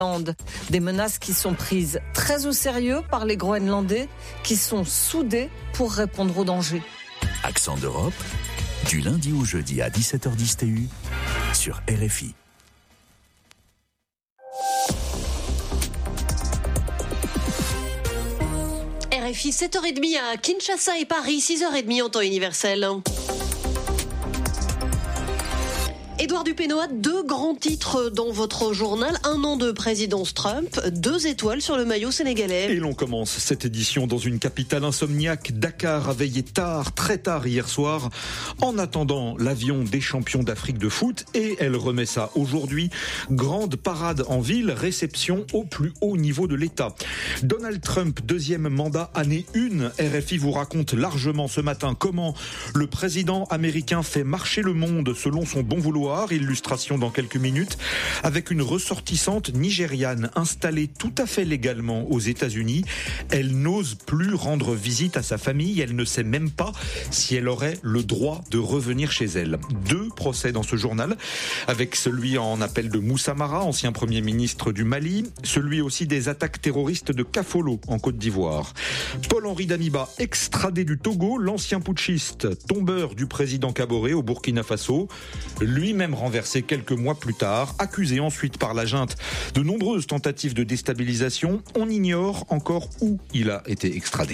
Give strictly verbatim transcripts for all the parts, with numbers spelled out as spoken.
Des menaces qui sont prises très au sérieux par les Groenlandais qui sont soudés pour répondre aux dangers. Accent d'Europe, du lundi au jeudi à dix-sept heures dix T U sur R F I. R F I, sept heures trente à Kinshasa et Paris, six heures trente en temps universel. Édouard Dupénois, deux grands titres dans votre journal. Un an de présidence Trump, deux étoiles sur le maillot sénégalais. Et l'on commence cette édition dans une capitale insomniaque. Dakar a veillé tard, très tard hier soir, en attendant l'avion des champions d'Afrique de foot. Et elle remet ça aujourd'hui. Grande parade en ville, réception au plus haut niveau de l'État. Donald Trump, deuxième mandat, année une. R F I vous raconte largement ce matin comment le président américain fait marcher le monde selon son bon vouloir. Illustration dans quelques minutes, avec une ressortissante nigériane installée tout à fait légalement aux États-Unis. Elle n'ose plus rendre visite à sa famille. Elle ne sait même pas si elle aurait le droit de revenir chez elle. Deux procès dans ce journal, avec celui en appel de Moussa Mara, ancien Premier ministre du Mali, celui aussi des attaques terroristes de Kafolo en Côte d'Ivoire. Paul-Henri Damiba, extradé du Togo, l'ancien putschiste, tombeur du président Kaboré au Burkina Faso, lui-même même renversé quelques mois plus tard, accusé ensuite par la junte de nombreuses tentatives de déstabilisation. On ignore encore où il a été extradé.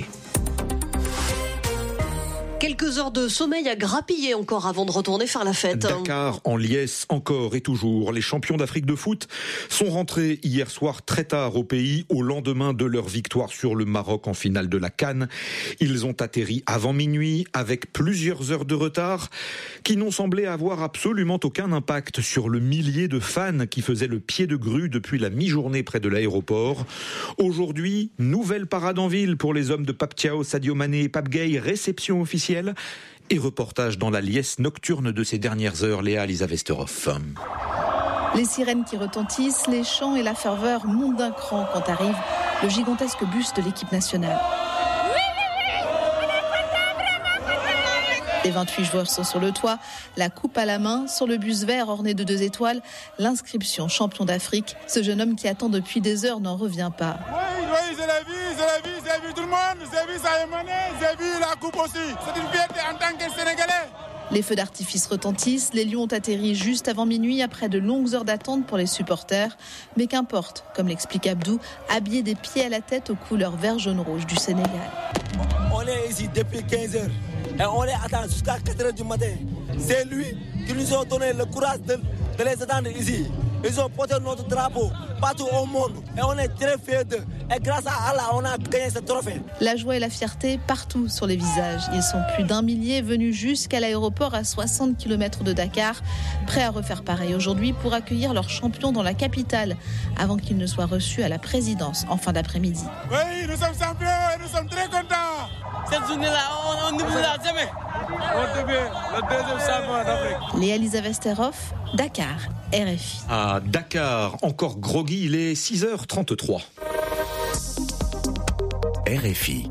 Quelques heures de sommeil à grappiller encore avant de retourner faire la fête. Dakar en liesse encore et toujours. Les champions d'Afrique de foot sont rentrés hier soir très tard au pays au lendemain de leur victoire sur le Maroc en finale de la CAN. Ils ont atterri avant minuit avec plusieurs heures de retard qui n'ont semblé avoir absolument aucun impact sur le millier de fans qui faisaient le pied de grue depuis la mi-journée près de l'aéroport. Aujourd'hui, nouvelle parade en ville pour les hommes de Pape Thiaw, Sadio Mané et Pape Gueye, réception officielle et reportage dans la liesse nocturne de ces dernières heures, Léa Lisa Vesterhoff. Les sirènes qui retentissent, les chants et la ferveur montent d'un cran quand arrive le gigantesque bus de l'équipe nationale. Les vingt-huit joueurs sont sur le toit, la coupe à la main, sur le bus vert orné de deux étoiles, l'inscription champion d'Afrique. Ce jeune homme qui attend depuis des heures n'en revient pas. Oui, oui, je l'ai vu, je l'ai vu, j'ai vu tout le monde, j'ai vu Sadio Mané, j'ai vu la coupe aussi. C'est une fierté en tant que Sénégalais. Les feux d'artifice retentissent, les lions ont atterri juste avant minuit après de longues heures d'attente pour les supporters. Mais qu'importe, comme l'explique Abdou, habillé des pieds à la tête aux couleurs vert, jaune, rouge du Sénégal. On est ici depuis quinze heures et on les attend jusqu'à quatre heures du matin. C'est lui qui nous a donné le courage de, de les attendre ici. Ils ont porté notre drapeau partout au monde et on est très fiers d'eux. Et grâce à Allah, on a gagné ce trophée. La joie et la fierté partout sur les visages. Ils sont plus d'un millier venus jusqu'à l'aéroport à soixante kilomètres de Dakar, prêts à refaire pareil aujourd'hui pour accueillir leur champion dans la capitale avant qu'il ne soit reçu à la présidence en fin d'après-midi. Oui, nous sommes champions et nous sommes très contents. Cette journée-là, on n'oubliera jamais. On devient le deuxième champion d'Afrique. Léa Lisa Vesterhoff, Dakar, R F I. À Dakar, encore groggy, il est six heures trente-trois. R F I.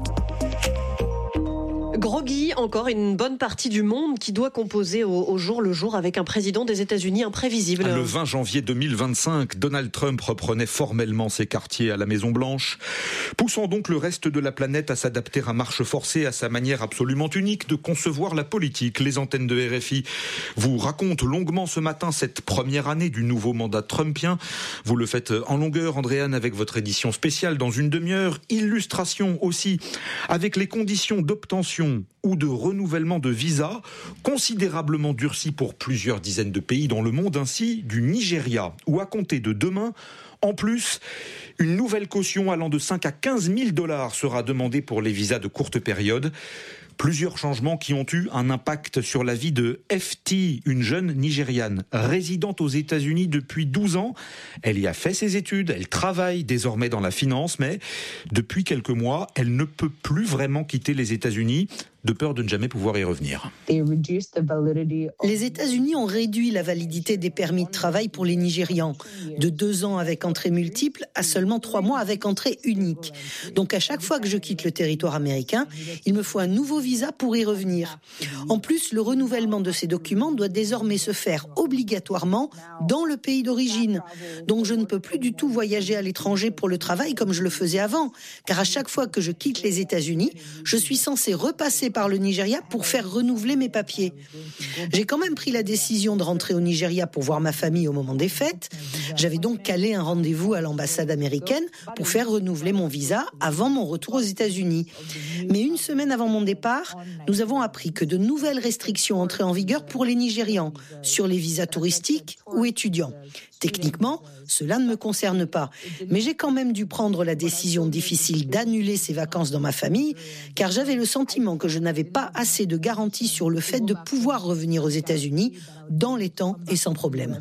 Groggy, encore une bonne partie du monde qui doit composer au, au jour le jour avec un président des États-Unis imprévisible. Le vingt janvier deux mille vingt-cinq, Donald Trump reprenait formellement ses quartiers à la Maison-Blanche, poussant donc le reste de la planète à s'adapter à marche forcée à sa manière absolument unique de concevoir la politique. Les antennes de R F I vous racontent longuement ce matin cette première année du nouveau mandat trumpien. Vous le faites en longueur, Andréane, avec votre édition spéciale dans une demi-heure. Illustration aussi avec les conditions d'obtention ou de renouvellement de visa considérablement durci pour plusieurs dizaines de pays dans le monde, ainsi du Nigeria, où à compter de demain, en plus, une nouvelle caution allant de cinq à quinze mille dollars sera demandée pour les visas de courte période. Plusieurs changements qui ont eu un impact sur la vie de F T, une jeune Nigériane résidente aux États-Unis depuis douze ans. Elle y a fait ses études, elle travaille désormais dans la finance, mais depuis quelques mois, elle ne peut plus vraiment quitter les États-Unis. de peur de ne jamais pouvoir y revenir. Les États-Unis ont réduit la validité des permis de travail pour les Nigérians, de deux ans avec entrée multiple à seulement trois mois avec entrée unique. Donc à chaque fois que je quitte le territoire américain, il me faut un nouveau visa pour y revenir. En plus, le renouvellement de ces documents doit désormais se faire obligatoirement dans le pays d'origine. Donc je ne peux plus du tout voyager à l'étranger pour le travail comme je le faisais avant, car à chaque fois que je quitte les États-Unis, je suis censé repasser par le Nigeria pour faire renouveler mes papiers. J'ai quand même pris la décision de rentrer au Nigeria pour voir ma famille au moment des fêtes. J'avais donc calé un rendez-vous à l'ambassade américaine pour faire renouveler mon visa avant mon retour aux États-Unis. Mais une semaine avant mon départ, nous avons appris que de nouvelles restrictions entraient en vigueur pour les Nigérians sur les visas touristiques ou étudiants. Techniquement, cela ne me concerne pas. Mais j'ai quand même dû prendre la décision difficile d'annuler ces vacances dans ma famille, car j'avais le sentiment que je n'avais pas assez de garanties sur le fait de pouvoir revenir aux États-Unis dans les temps et sans problème.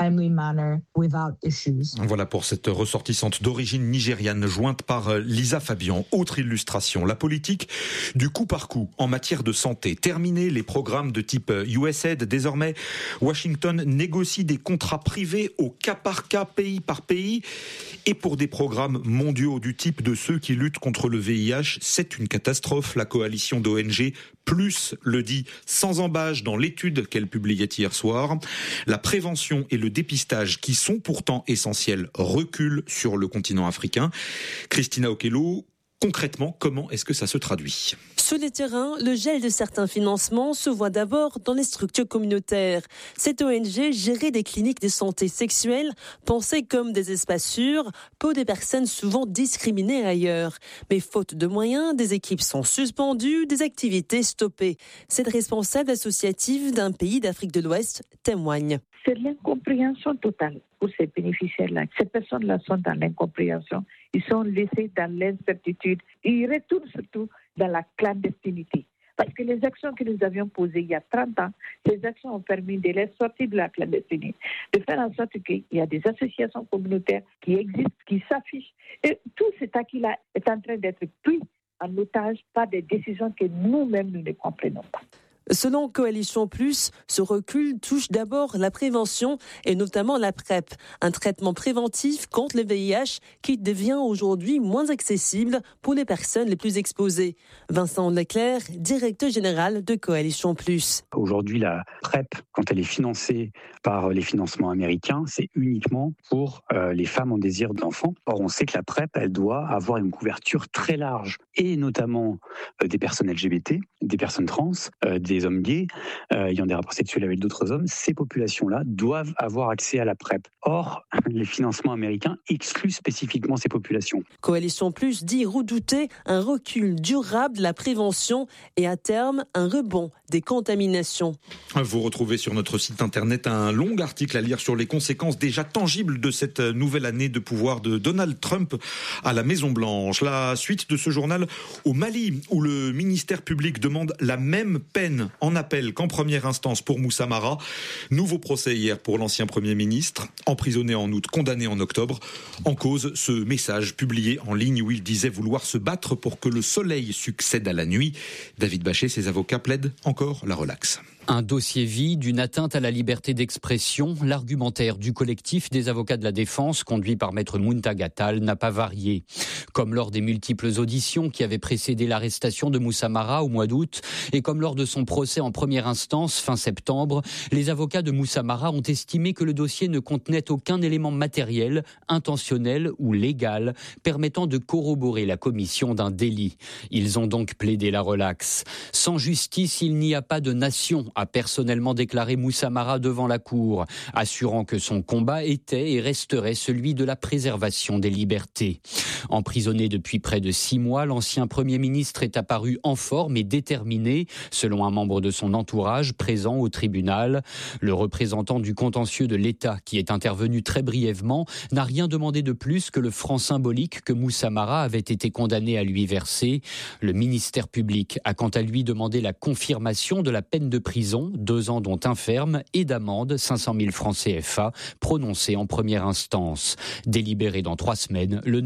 Voilà pour cette ressortissante d'origine nigériane jointe par Lisa Fabian. Autre illustration, la politique du coup par coup en matière de santé. Terminé les programmes de type U S A I D, désormais Washington négocie des contrats privés au cas par cas, pays par pays. Et pour des programmes mondiaux du type de ceux qui luttent contre le V I H, c'est une catastrophe. La coalition d'O N G Plus le dit sans embâche dans l'étude qu'elle publiait hier soir. La prévention et le dépistage, qui sont pourtant essentiels, reculent sur le continent africain. Christina Okello, concrètement, comment est-ce que ça se traduit ? Sur le terrain, le gel de certains financements se voit d'abord dans les structures communautaires. Cette O N G gérait des cliniques de santé sexuelle pensées comme des espaces sûrs pour des personnes souvent discriminées ailleurs. Mais faute de moyens, des équipes sont suspendues, des activités stoppées. Cette responsable associative d'un pays d'Afrique de l'Ouest témoigne. C'est l'incompréhension totale pour ces bénéficiaires-là. Ces personnes-là sont dans l'incompréhension. Ils sont laissés dans l'incertitude. Ils retournent surtout dans la clandestinité. Parce que les actions que nous avions posées il y a trente ans, ces actions ont permis de les sortir de la clandestinité, de faire en sorte qu'il y a des associations communautaires qui existent, qui s'affichent. Et tout cet acquis-là est en train d'être pris en otage par des décisions que nous-mêmes nous ne comprenons pas. Selon Coalition Plus, ce recul touche d'abord la prévention et notamment la PrEP, un traitement préventif contre le V I H qui devient aujourd'hui moins accessible pour les personnes les plus exposées. Vincent Leclerc, directeur général de Coalition Plus. Aujourd'hui, la PrEP, quand elle est financée par les financements américains, c'est uniquement pour euh, les femmes en désir d'enfant. Or, on sait que la PrEP, elle doit avoir une couverture très large, et notamment euh, des personnes L G B T, des personnes trans, euh, des hommes gays, euh, ayant des rapports sexuels avec d'autres hommes. Ces populations-là doivent avoir accès à la PrEP. Or, les financements américains excluent spécifiquement ces populations. Coalition Plus dit redouter un recul durable de la prévention et à terme un rebond des contaminations. Vous retrouvez sur notre site internet un long article à lire sur les conséquences déjà tangibles de cette nouvelle année de pouvoir de Donald Trump à la Maison-Blanche. La suite de ce journal au Mali, où le ministère public demande la même peine en appel qu'en première instance pour Moussa Mara. Nouveau procès hier pour l'ancien Premier ministre, emprisonné en août, condamné en octobre. En cause, ce message publié en ligne où il disait vouloir se battre pour que le soleil succède à la nuit. David Bachet, ses avocats plaident encore la relaxe. Un dossier vide, une atteinte à la liberté d'expression. L'argumentaire du collectif des avocats de la défense, conduit par maître Muntagatal, n'a pas varié. Comme lors des multiples auditions qui avaient précédé l'arrestation de Moussa Mara au mois d'août, et comme lors de son procès en première instance fin septembre, les avocats de Moussa Mara ont estimé que le dossier ne contenait aucun élément matériel, intentionnel ou légal, permettant de corroborer la commission d'un délit. Ils ont donc plaidé la relaxe. Sans justice, il n'y a pas de nation, a personnellement déclaré Moussa Mara devant la cour, assurant que son combat était et resterait celui de la préservation des libertés. Emprisonné depuis près de six mois, l'ancien Premier ministre est apparu en forme et déterminé, selon un membre de son entourage présent au tribunal. Le représentant du contentieux de l'État, qui est intervenu très brièvement, n'a rien demandé de plus que le franc symbolique que Moussa Mara avait été condamné à lui verser. Le ministère public a quant à lui demandé la confirmation de la peine de prison, deux ans dont un ferme, et d'amende, cinq cent mille francs C F A, prononcée en première instance. Délibéré dans trois semaines, le neuf février.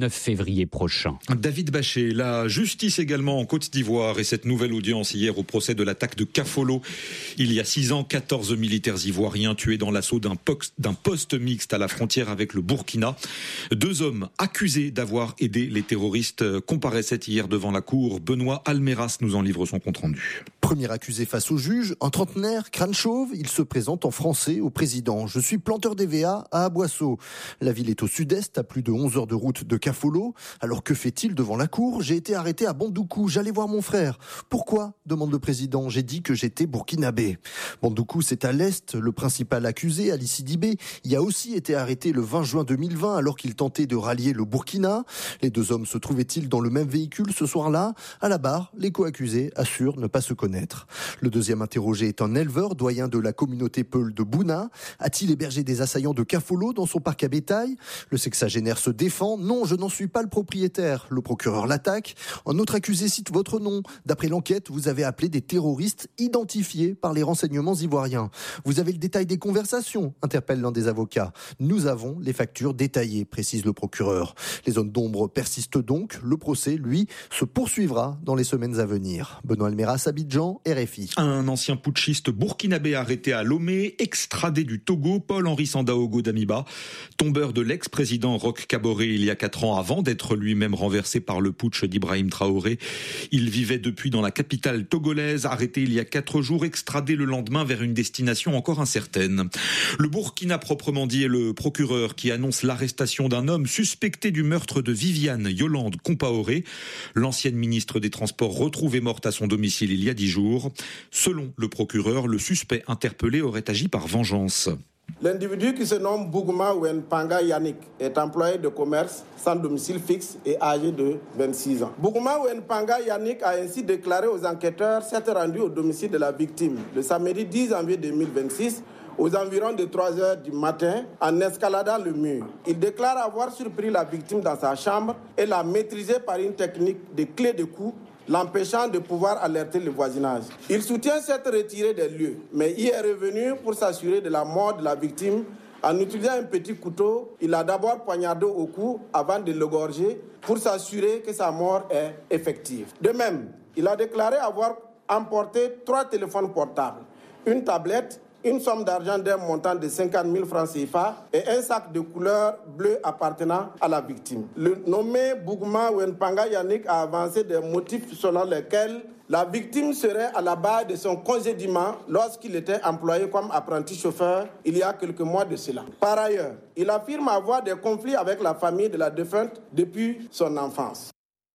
février prochain. David Bachet, la justice également en Côte d'Ivoire et cette nouvelle audience hier au procès de l'attaque de Kafolo. Il y a six ans, quatorze militaires ivoiriens tués dans l'assaut d'un poste mixte à la frontière avec le Burkina. Deux hommes accusés d'avoir aidé les terroristes comparaissaient hier devant la cour. Benoît Almeras nous en livre son compte-rendu. Premier accusé face au juge, un trentenaire, crâne chauve, il se présente en français au président. Je suis planteur d'E V A à Aboisseau. La ville est au sud-est, à plus de onze heures de route de Kafolo. Alors que fait-il devant la cour? J'ai été arrêté à Bandoukou, j'allais voir mon frère. Pourquoi? Demande le président. J'ai dit que j'étais burkinabé. Bandoukou, c'est à l'est. Le principal accusé, Ali Sidibé, y a aussi été arrêté le vingt juin deux mille vingt alors qu'il tentait de rallier le Burkina. Les deux hommes se trouvaient-ils dans le même véhicule ce soir-là? À la barre, les co-accusés assurent ne pas se connaître. Le deuxième interrogé est un éleveur, doyen de la communauté Peul de Bouna. A-t-il hébergé des assaillants de Kafolo dans son parc à bétail? Le sexagénaire se défend. Non, je n'en suis pas le propriétaire. Le procureur l'attaque. Un autre accusé cite votre nom. D'après l'enquête, vous avez appelé des terroristes identifiés par les renseignements ivoiriens. Vous avez le détail des conversations, interpelle l'un des avocats. Nous avons les factures détaillées, précise le procureur. Les zones d'ombre persistent donc. Le procès, lui, se poursuivra dans les semaines à venir. Benoît Almeras, Abidjan, R F I. Un ancien putschiste burkinabé arrêté à Lomé, extradé du Togo, Paul-Henri Sandaogo Damiba, tombeur de l'ex-président Roch Kaboré il y a quatre ans avant d'être lui-même renversé par le putsch d'Ibrahim Traoré. Il vivait depuis dans la capitale togolaise, arrêté il y a quatre jours, extradé le lendemain vers une destination encore incertaine. Le Burkina proprement dit est le procureur qui annonce l'arrestation d'un homme suspecté du meurtre de Viviane Yolande Compaoré, l'ancienne ministre des Transports retrouvée morte à son domicile il y a dix jours. Selon le procureur, le suspect interpellé aurait agi par vengeance. L'individu qui se nomme Bougouma Wenpanga Yannick est employé de commerce sans domicile fixe et âgé de vingt-six ans. Bougouma Wenpanga Yannick a ainsi déclaré aux enquêteurs s'être rendu au domicile de la victime le samedi dix janvier deux mille vingt-six aux environs de trois heures du matin en escaladant le mur. Il déclare avoir surpris la victime dans sa chambre et l'a maîtrisée par une technique de clé de cou, l'empêchant de pouvoir alerter le voisinage. Il soutient s'être retiré des lieux, mais y est revenu pour s'assurer de la mort de la victime. En utilisant un petit couteau, il a d'abord poignardé au cou avant de l'égorger pour s'assurer que sa mort est effective. De même, il a déclaré avoir emporté trois téléphones portables, une tablette, une somme d'argent d'un montant de cinquante mille francs C F A et un sac de couleur bleue appartenant à la victime. Le nommé Bougouma Wenpanga Yannick a avancé des motifs selon lesquels la victime serait à la base de son congédiement lorsqu'il était employé comme apprenti chauffeur il y a quelques mois de cela. Par ailleurs, il affirme avoir des conflits avec la famille de la défunte depuis son enfance.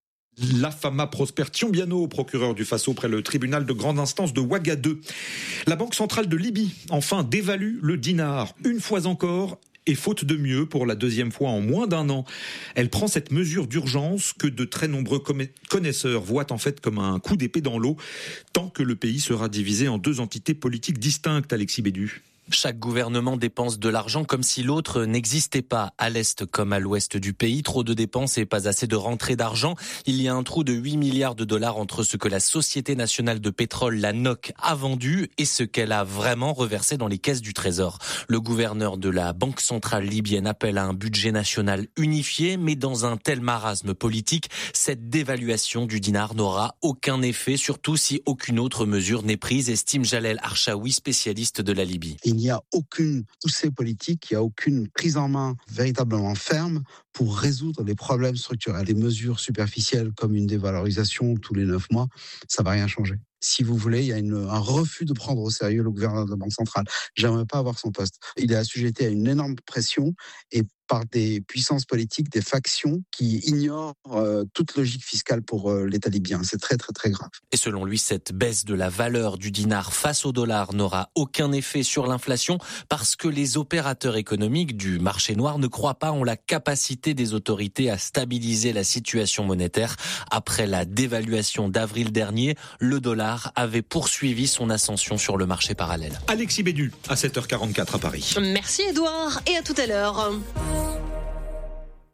L'Afama Prosper Tiombiano, procureur du Faso près le tribunal de grande instance de Ouagadougou. La Banque centrale de Libye, enfin, dévalue le dinar, une fois encore, et faute de mieux, pour la deuxième fois en moins d'un an. Elle prend cette mesure d'urgence que de très nombreux connaisseurs voient en fait comme un coup d'épée dans l'eau, tant que le pays sera divisé en deux entités politiques distinctes, Alexis Bédu. Chaque gouvernement dépense de l'argent comme si l'autre n'existait pas. À l'est comme à l'ouest du pays, trop de dépenses et pas assez de rentrées d'argent. Il y a un trou de huit milliards de dollars entre ce que la Société nationale de pétrole, la N O C, a vendu et ce qu'elle a vraiment reversé dans les caisses du Trésor. Le gouverneur de la Banque centrale libyenne appelle à un budget national unifié, mais dans un tel marasme politique, cette dévaluation du dinar n'aura aucun effet, surtout si aucune autre mesure n'est prise, estime Jalel Archaoui, spécialiste de la Libye. Il n'y a aucune poussée politique, il n'y a aucune prise en main véritablement ferme pour résoudre les problèmes structurels. Des mesures superficielles comme une dévalorisation tous les neuf mois, ça ne va rien changer. Si vous voulez, il y a une, un refus de prendre au sérieux le gouverneur de la Banque centrale. J'aimerais pas avoir son poste. Il est assujetti à une énorme pression et par des puissances politiques, des factions qui ignorent euh, toute logique fiscale pour euh, l'État libyen. C'est très très très grave. Et selon lui, cette baisse de la valeur du dinar face au dollar n'aura aucun effet sur l'inflation parce que les opérateurs économiques du marché noir ne croient pas en la capacité des autorités à stabiliser la situation monétaire. Après la dévaluation d'avril dernier, le dollar avait poursuivi son ascension sur le marché parallèle. Alexis Bédu, à sept heures quarante-quatre à Paris. Merci Edouard et à tout à l'heure.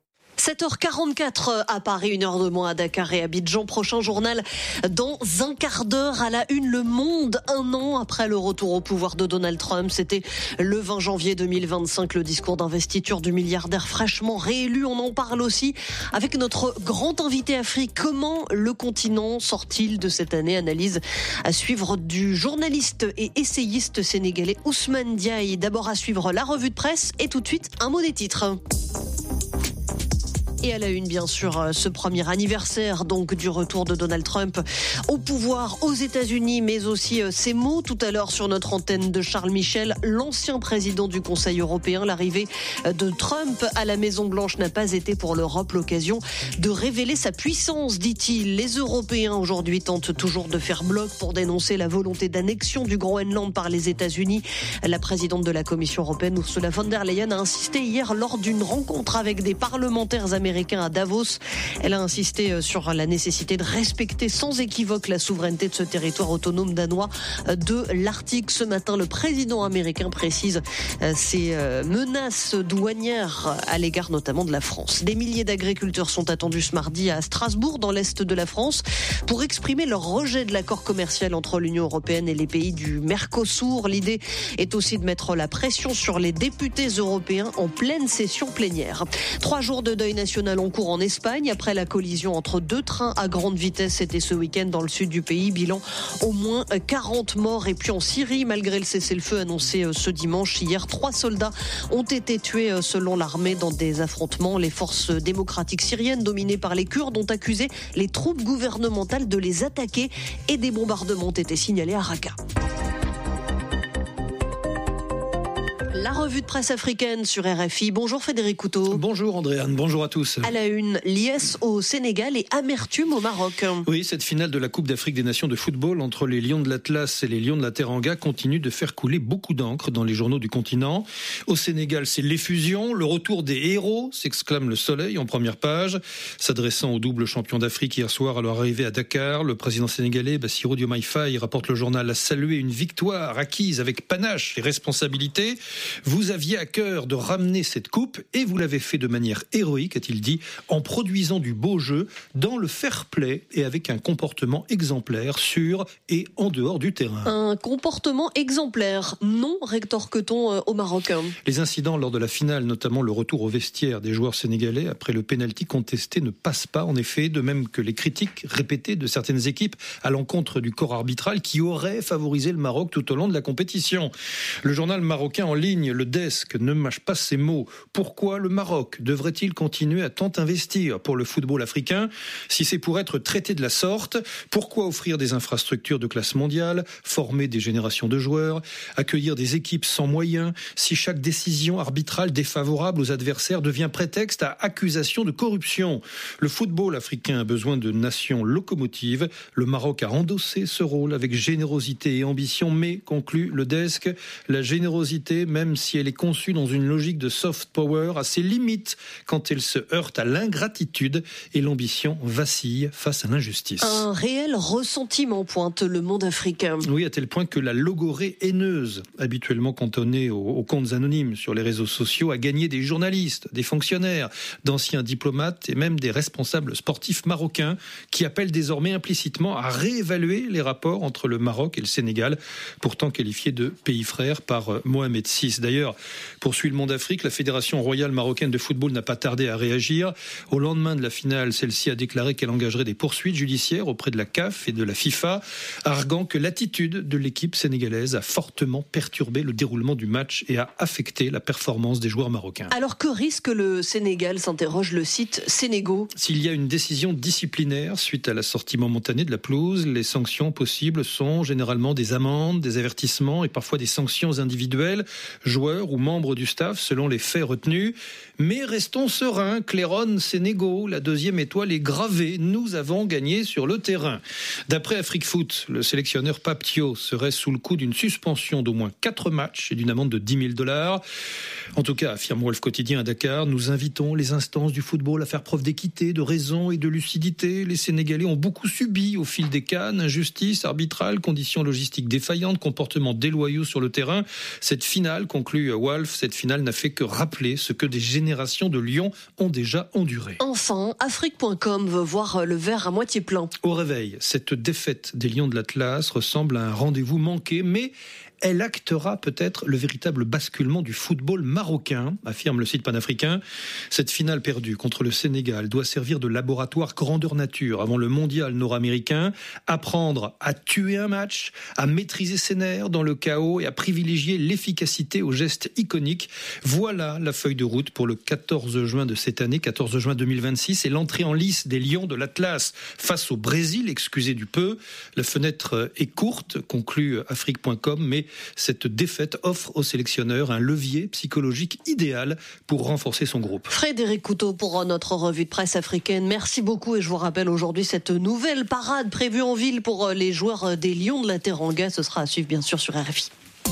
sept heures quarante-quatre à Paris, une heure de moins à Dakar et Abidjan. Prochain journal dans un quart d'heure à la une. Le Monde, un an après le retour au pouvoir de Donald Trump. C'était le vingt janvier deux mille vingt-cinq, le discours d'investiture du milliardaire fraîchement réélu. On en parle aussi avec notre grand invité Afrique. Comment le continent sort-il de cette année? Analyse à suivre du journaliste et essayiste sénégalais Ousmane Diaye. D'abord à suivre la revue de presse et tout de suite un mot des titres. Et à la une, bien sûr, ce premier anniversaire donc du retour de Donald Trump au pouvoir aux États-Unis, mais aussi ces mots tout à l'heure sur notre antenne de Charles Michel, l'ancien président du Conseil européen. L'arrivée de Trump à la Maison-Blanche n'a pas été pour l'Europe l'occasion de révéler sa puissance, dit-il. Les Européens aujourd'hui tentent toujours de faire bloc pour dénoncer la volonté d'annexion du Groenland par les États-Unis. La présidente de la Commission européenne, Ursula von der Leyen, a insisté hier lors d'une rencontre avec des parlementaires américains à Davos. Elle a insisté sur la nécessité de respecter sans équivoque la souveraineté de ce territoire autonome danois de l'Arctique. Ce matin, le président américain précise ses menaces douanières à l'égard notamment de la France. Des milliers d'agriculteurs sont attendus ce mardi à Strasbourg, dans l'est de la France, pour exprimer leur rejet de l'accord commercial entre l'Union européenne et les pays du Mercosur. L'idée est aussi de mettre la pression sur les députés européens en pleine session plénière. Trois jours de deuil national en cours en Espagne après la collision entre deux trains à grande vitesse. C'était ce week-end dans le sud du pays. Bilan au moins quarante morts. Et puis en Syrie, malgré le cessez-le-feu annoncé ce dimanche, hier, trois soldats ont été tués selon l'armée dans des affrontements. Les forces démocratiques syriennes dominées par les Kurdes ont accusé les troupes gouvernementales de les attaquer et des bombardements ont été signalés à Raqqa. La revue de presse africaine sur R F I. Bonjour Frédéric Couteau. Bonjour Andréane, bonjour à tous. À la une, liesse au Sénégal et amertume au Maroc. Oui, cette finale de la Coupe d'Afrique des Nations de football entre les Lions de l'Atlas et les Lions de la Teranga continue de faire couler beaucoup d'encre dans les journaux du continent. Au Sénégal, c'est l'effusion, le retour des héros, s'exclame le Soleil en première page. S'adressant au double champion d'Afrique hier soir à leur arrivée à Dakar, le président sénégalais Bassirou Diomaye Faye, rapporte le journal, a salué une victoire acquise avec panache et responsabilité. Vous aviez à cœur de ramener cette coupe et vous l'avez fait de manière héroïque, a-t-il dit, en produisant du beau jeu dans le fair play et avec un comportement exemplaire sur et en dehors du terrain. Un comportement exemplaire, non rétorque-t-on au Maroc. Les incidents lors de la finale, notamment le retour au vestiaire des joueurs sénégalais après le pénalty contesté, ne passent pas en effet, de même que les critiques répétées de certaines équipes à l'encontre du corps arbitral qui aurait favorisé le Maroc tout au long de la compétition. Le journal marocain en ligne, le Desk, ne mâche pas ses mots. Pourquoi le Maroc devrait-il continuer à tant investir pour le football africain si c'est pour être traité de la sorte? Pourquoi offrir des infrastructures de classe mondiale, former des générations de joueurs, accueillir des équipes sans moyens, si chaque décision arbitrale défavorable aux adversaires devient prétexte à accusation de corruption? Le football africain a besoin de nations locomotives. Le Maroc a endossé ce rôle avec générosité et ambition, mais, conclut le Desk, la générosité, même si elle est conçue dans une logique de soft power, a ses limites quand elle se heurte à l'ingratitude et l'ambition vacille face à l'injustice. Un réel ressentiment, pointe le Monde africain. Oui, à tel point que la logorée haineuse, habituellement cantonnée aux, aux comptes anonymes sur les réseaux sociaux, a gagné des journalistes, des fonctionnaires, d'anciens diplomates et même des responsables sportifs marocains qui appellent désormais implicitement à réévaluer les rapports entre le Maroc et le Sénégal, pourtant qualifiés de pays frères par Mohamed six. D'ailleurs, poursuit le Monde Afrique, la Fédération royale marocaine de football n'a pas tardé à réagir. Au lendemain de la finale, celle-ci a déclaré qu'elle engagerait des poursuites judiciaires auprès de la C A F et de la FIFA, arguant que l'attitude de l'équipe sénégalaise a fortement perturbé le déroulement du match et a affecté la performance des joueurs marocains. Alors que risque le Sénégal, s'interroge le site Sénégo. S'il y a une décision disciplinaire suite à la sortie momentanée de la pelouse, les sanctions possibles sont généralement des amendes, des avertissements et parfois des sanctions individuelles, joueurs ou membres du staff selon les faits retenus. Mais restons sereins, claironne Sénégo, la deuxième étoile est gravée, nous avons gagné sur le terrain. D'après Afrique Foot, le sélectionneur Pape Thiaw serait sous le coup d'une suspension d'au moins quatre matchs et d'une amende de dix mille dollars. En tout cas, affirme Wolf Quotidien à Dakar, nous invitons les instances du football à faire preuve d'équité, de raison et de lucidité. Les Sénégalais ont beaucoup subi au fil des CAN, injustice arbitrale, conditions logistiques défaillantes, comportements déloyaux sur le terrain. Cette finale conclut Wolf, cette finale n'a fait que rappeler ce que des générations de lions ont déjà enduré. Enfin, Afrique point com veut voir le verre à moitié plein. Au réveil, cette défaite des Lions de l'Atlas ressemble à un rendez-vous manqué, mais elle actera peut-être le véritable basculement du football marocain, affirme le site panafricain. Cette finale perdue contre le Sénégal doit servir de laboratoire grandeur nature avant le mondial nord-américain, apprendre à tuer un match, à maîtriser ses nerfs dans le chaos et à privilégier l'efficacité aux gestes iconiques. Voilà la feuille de route pour le quatorze juin de cette année, quatorze juin deux mille vingt-six, et l'entrée en lice des Lions de l'Atlas face au Brésil, excusez du peu. La fenêtre est courte, conclut Afrique point com, mais cette défaite offre au sélectionneur un levier psychologique idéal pour renforcer son groupe. Frédéric Couteau pour notre revue de presse africaine. Merci beaucoup et je vous rappelle aujourd'hui cette nouvelle parade prévue en ville pour les joueurs des Lions de la Teranga. Ce sera à suivre bien sûr sur R F I.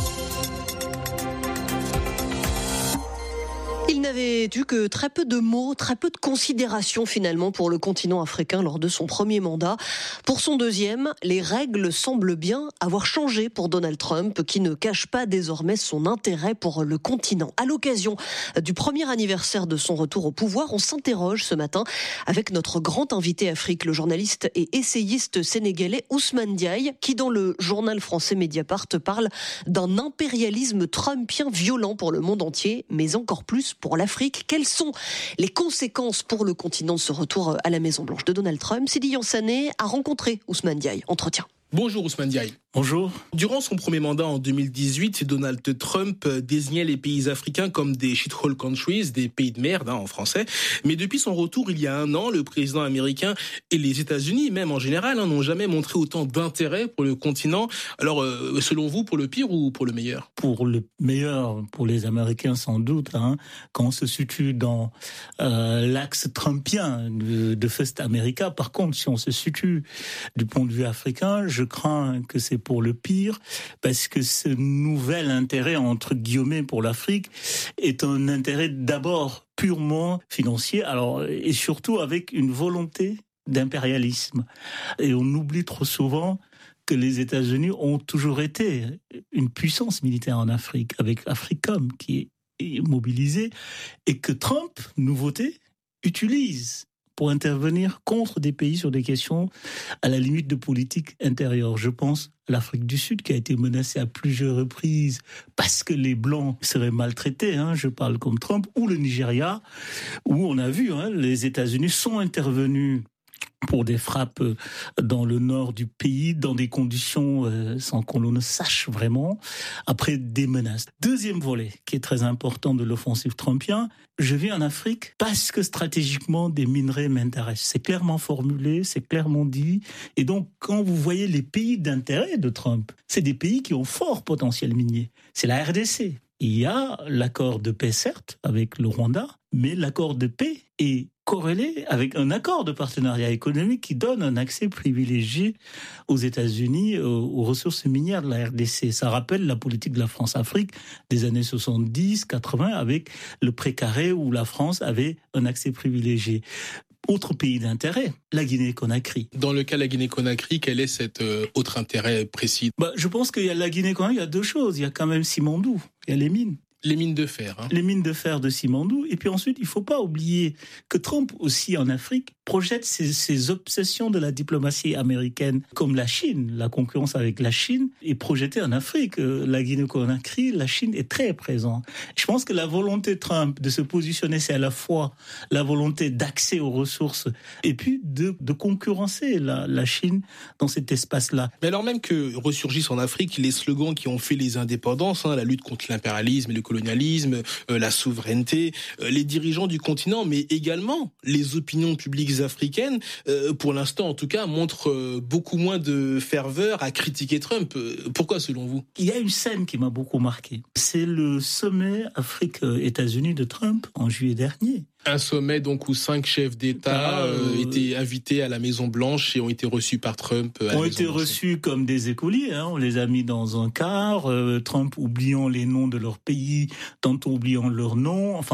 Il n'avait eu que très peu de mots, très peu de considération finalement pour le continent africain lors de son premier mandat. Pour son deuxième, les règles semblent bien avoir changé pour Donald Trump, qui ne cache pas désormais son intérêt pour le continent. À l'occasion du premier anniversaire de son retour au pouvoir, on s'interroge ce matin avec notre grand invité Afrique, le journaliste et essayiste sénégalais Ousmane Diaye, qui dans le journal français Mediapart parle d'un impérialisme trumpien violent pour le monde entier, mais encore plus pour l'Afrique. Quelles sont les conséquences pour le continent de ce retour à la Maison-Blanche de Donald Trump? Sidi Yansané a rencontré Ousmane Diaye. Entretien. Bonjour Ousmane Diaye. Bonjour. Durant son premier mandat en deux mille dix-huit, Donald Trump désignait les pays africains comme des shithole countries, des pays de merde hein, en français. Mais depuis son retour il y a un an, le président américain et les États-Unis, même en général, hein, n'ont jamais montré autant d'intérêt pour le continent. Alors, euh, selon vous, pour le pire ou pour le meilleur? Pour le meilleur, pour les Américains sans doute, hein, quand on se situe dans euh, l'axe trumpien de, de First America. Par contre, si on se situe du point de vue africain, je crains que c'est pour le pire, parce que ce nouvel intérêt, entre guillemets, pour l'Afrique est un intérêt d'abord purement financier, alors, et surtout avec une volonté d'impérialisme. Et on oublie trop souvent que les États-Unis ont toujours été une puissance militaire en Afrique, avec Africom qui est mobilisée, et que Trump, nouveauté, utilise pour intervenir contre des pays sur des questions à la limite de politique intérieure. Je pense à l'Afrique du Sud qui a été menacée à plusieurs reprises parce que les Blancs seraient maltraités, hein, je parle comme Trump, ou le Nigeria, où on a vu, hein, les États-Unis sont intervenus pour des frappes dans le nord du pays, dans des conditions euh, sans qu'on ne sache vraiment, après des menaces. Deuxième volet, qui est très important de l'offensive trumpien, je vis en Afrique parce que stratégiquement, des minerais m'intéressent. C'est clairement formulé, c'est clairement dit. Et donc, quand vous voyez les pays d'intérêt de Trump, c'est des pays qui ont fort potentiel minier. C'est la R D C. Il y a l'accord de paix, certes, avec le Rwanda, mais l'accord de paix est corrélé avec un accord de partenariat économique qui donne un accès privilégié aux États-Unis aux ressources minières de la R D C. Ça rappelle la politique de la France-Afrique des années soixante-dix quatre-vingts avec le précaré où la France avait un accès privilégié. Autre pays d'intérêt, la Guinée-Conakry. Dans le cas de la Guinée-Conakry, quel est cet euh, autre intérêt précis? Bah, je pense qu'il y a la Guinée-Conakry, il y a deux choses. Il y a quand même Simandou, il y a les mines. Les mines de fer. Hein. Les mines de fer de Simandou. Et puis ensuite, il ne faut pas oublier que Trump, aussi en Afrique, projette ses, ses obsessions de la diplomatie américaine, comme la Chine. La concurrence avec la Chine est projetée en Afrique. La Guinée-Conakry, la Chine est très présente. Je pense que la volonté de Trump de se positionner, c'est à la fois la volonté d'accès aux ressources et puis de, de concurrencer la, la Chine dans cet espace-là. Mais alors même que ressurgissent en Afrique les slogans qui ont fait les indépendances, hein, la lutte contre l'impérialisme et le colonialisme, euh, la souveraineté, euh, les dirigeants du continent, mais également les opinions publiques africaines, euh, pour l'instant en tout cas, montrent euh, beaucoup moins de ferveur à critiquer Trump. Euh, pourquoi selon vous? Il y a une scène qui m'a beaucoup marqué. C'est le sommet Afrique-États-Unis de Trump en juillet dernier. Un sommet donc où cinq chefs d'État euh, euh, étaient invités à la Maison-Blanche et ont été reçus par Trump. À ont été reçus comme des écoliers, hein. On les a mis dans un car, euh, Trump oubliant les noms de leur pays, tantôt oubliant leurs noms, enfin...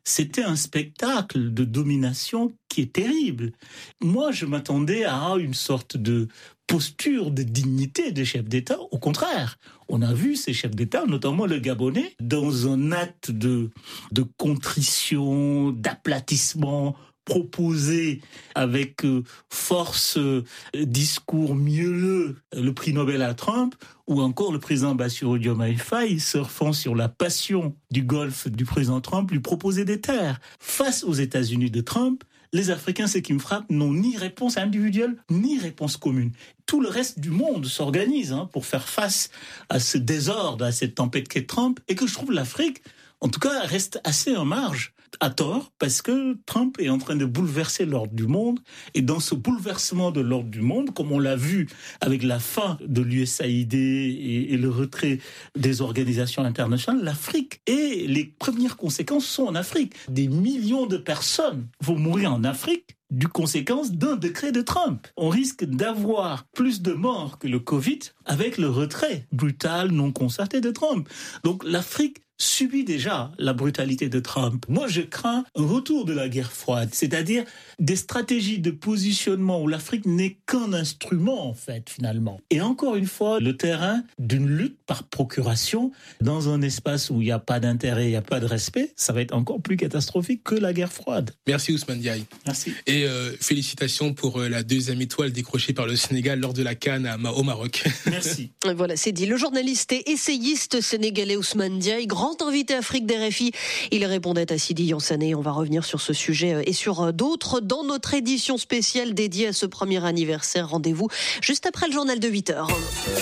c'était un spectacle de domination qui est terrible. Moi, je m'attendais à une sorte de posture de dignité des chefs d'État. Au contraire, on a vu ces chefs d'État, notamment le Gabonais, dans un acte de, de contrition, d'aplatissement, proposé avec euh, force, euh, discours mielleux, le prix Nobel à Trump, ou encore le président Bassirou Diomaye Faye, surfant sur la passion du golfe du président Trump, lui proposer des terres. Face aux États-Unis de Trump, les Africains, ce qui me frappe, n'ont ni réponse individuelle, ni réponse commune. Tout le reste du monde s'organise hein, pour faire face à ce désordre, à cette tempête qu'est Trump, et que je trouve l'Afrique, en tout cas, reste assez en marge. À tort, parce que Trump est en train de bouleverser l'ordre du monde. Et dans ce bouleversement de l'ordre du monde, comme on l'a vu avec la fin de l'U S A I D et, et le retrait des organisations internationales, l'Afrique et les premières conséquences sont en Afrique. Des millions de personnes vont mourir en Afrique du conséquence d'un décret de Trump. On risque d'avoir plus de morts que le Covid avec le retrait brutal, non concerté de Trump. Donc l'Afrique subit déjà la brutalité de Trump. Moi, je crains un retour de la guerre froide, c'est-à-dire des stratégies de positionnement où l'Afrique n'est qu'un instrument, en fait, finalement. Et encore une fois, le terrain d'une lutte par procuration dans un espace où il n'y a pas d'intérêt, il n'y a pas de respect, ça va être encore plus catastrophique que la guerre froide. Merci Ousmane Diaye. Merci. Et euh, félicitations pour euh, la deuxième étoile décrochée par le Sénégal lors de la CAN à, au Maroc. Merci. Voilà, c'est dit. Le journaliste et essayiste sénégalais Ousmane Diaye, grand invité Afrique des R F I. Il répondait à Sidi Yansané. On va revenir sur ce sujet et sur d'autres dans notre édition spéciale dédiée à ce premier anniversaire. Rendez-vous juste après le journal de huit heures.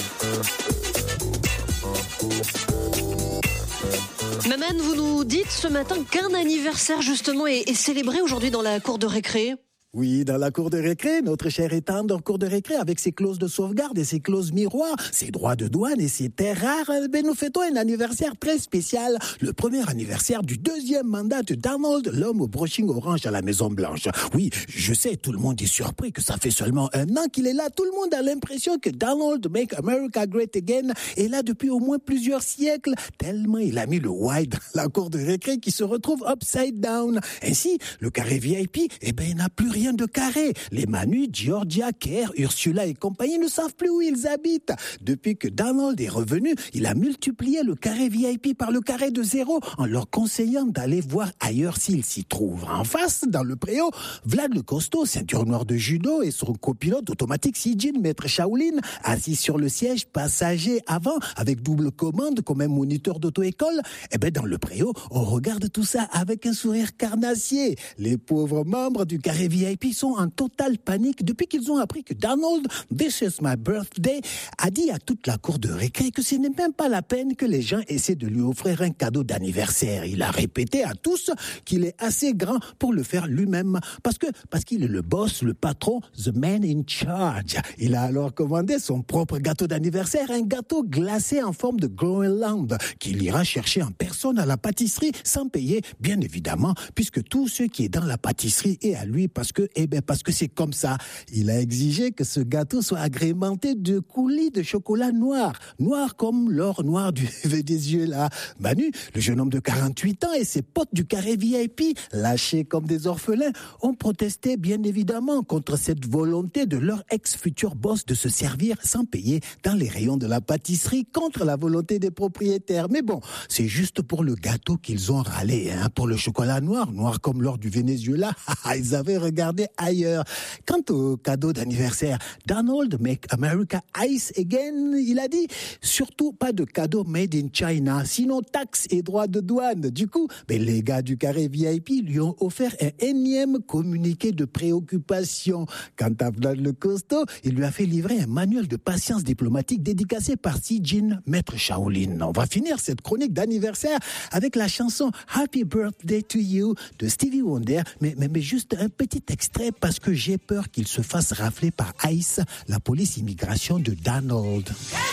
Maman, vous nous dites ce matin qu'un anniversaire justement est, est célébré aujourd'hui dans la cour de récré. Oui, dans la cour de récré, notre cher est en cour de récré avec ses clauses de sauvegarde et ses clauses miroirs, ses droits de douane et ses terres rares. Ben, nous fêtons un anniversaire très spécial, le premier anniversaire du deuxième mandat de Donald, l'homme au brushing orange à la Maison Blanche. Oui, je sais, tout le monde est surpris que ça fait seulement un an qu'il est là. Tout le monde a l'impression que Donald Make America Great Again est là depuis au moins plusieurs siècles, tellement il a mis le white dans la cour de récré qui se retrouve upside down. Ainsi, le carré V I P, eh ben, il n'a plus rien de carré. Les Manu, Georgia, Kerr, Ursula et compagnie ne savent plus où ils habitent. Depuis que Donald est revenu, il a multiplié le carré V I P par le carré de zéro en leur conseillant d'aller voir ailleurs s'ils s'y trouvent. En face, dans le préau, Vlad le costaud, ceinture noire de judo et son copilote automatique Sijin, maître Shaolin, assis sur le siège passager avant avec double commande comme un moniteur d'auto-école. Eh ben, dans le préau, on regarde tout ça avec un sourire carnassier. Les pauvres membres du carré V I P sont en totale panique depuis qu'ils ont appris que Donald, This is my birthday, a dit à toute la cour de récré que ce n'est même pas la peine que les gens essaient de lui offrir un cadeau d'anniversaire. Il a répété à tous qu'il est assez grand pour le faire lui-même parce que, parce qu'il est le boss, le patron, the man in charge. Il a alors commandé son propre gâteau d'anniversaire, un gâteau glacé en forme de Groenland qu'il ira chercher en personne à la pâtisserie sans payer, bien évidemment, puisque tout ce qui est dans la pâtisserie est à lui parce que, eh ben, parce que c'est comme ça. Il a exigé que ce gâteau soit agrémenté de coulis de chocolat noir. Noir comme l'or noir du des yeux là. Manu, le jeune homme de quarante-huit ans et ses potes du carré V I P, lâchés comme des orphelins, ont protesté bien évidemment contre cette volonté de leur ex-futur boss de se servir sans payer dans les rayons de la pâtisserie contre la volonté des propriétaires. Mais bon, c'est juste pour le gâteau qu'ils ont râlé, hein. Pour le chocolat noir, noir comme l'or du Venezuela, ils avaient regardé ailleurs. Quant au cadeau d'anniversaire, Donald Make America Ice Again, il a dit surtout pas de cadeau made in China, sinon taxes et droits de douane. Du coup, ben, les gars du carré V I P lui ont offert un énième communiqué de préoccupation. Quant à Vlad le costaud, il lui a fait livrer un manuel de patience diplomatique dédicacé par Sijin, maître Shaolin. On va finir cette chronique d'anniversaire avec la chanson Happy Birthday to You de Stevie Wonder, mais, mais, mais juste un petit extrait parce que j'ai peur qu'il se fasse rafler par ICE, la police immigration de Donald.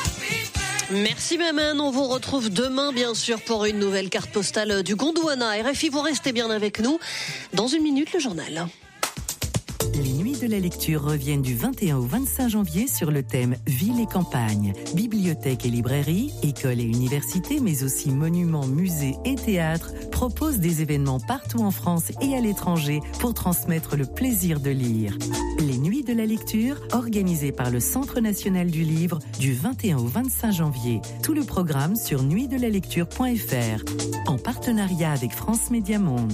Merci Maman, on vous retrouve demain bien sûr pour une nouvelle carte postale du Gondwana. R F I, vous restez bien avec nous. Dans une minute, le journal. Les nuits de la lecture reviennent du vingt et un au vingt-cinq janvier sur le thème Ville et campagne. Bibliothèques et librairies, écoles et universités, mais aussi monuments, musées et théâtres proposent des événements partout en France et à l'étranger pour transmettre le plaisir de lire. Les nuits de la lecture, organisées par le Centre national du livre du vingt et un au vingt-cinq janvier. Tout le programme sur nuit de la lecture point f r en partenariat avec France Média Monde.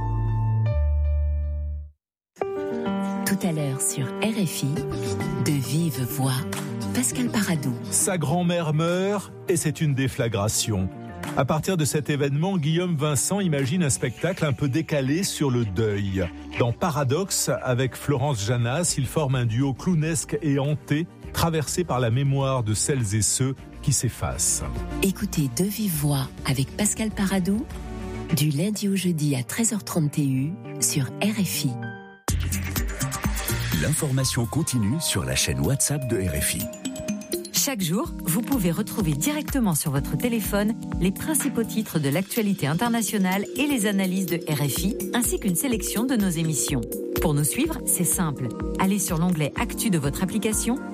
Tout à l'heure sur R F I, de vive voix, Pascal Paradou. Sa grand-mère meurt et c'est une déflagration. À partir de cet événement, Guillaume Vincent imagine un spectacle un peu décalé sur le deuil. Dans Paradoxe, avec Florence Janas, il forme un duo clownesque et hanté, traversé par la mémoire de celles et ceux qui s'effacent. Écoutez De vive voix avec Pascal Paradou, du lundi au jeudi à treize heures trente T U sur R F I. L'information continue sur la chaîne WhatsApp de R F I. Chaque jour, vous pouvez retrouver directement sur votre téléphone les principaux titres de l'actualité internationale et les analyses de R F I, ainsi qu'une sélection de nos émissions. Pour nous suivre, c'est simple. Allez sur l'onglet Actu de votre application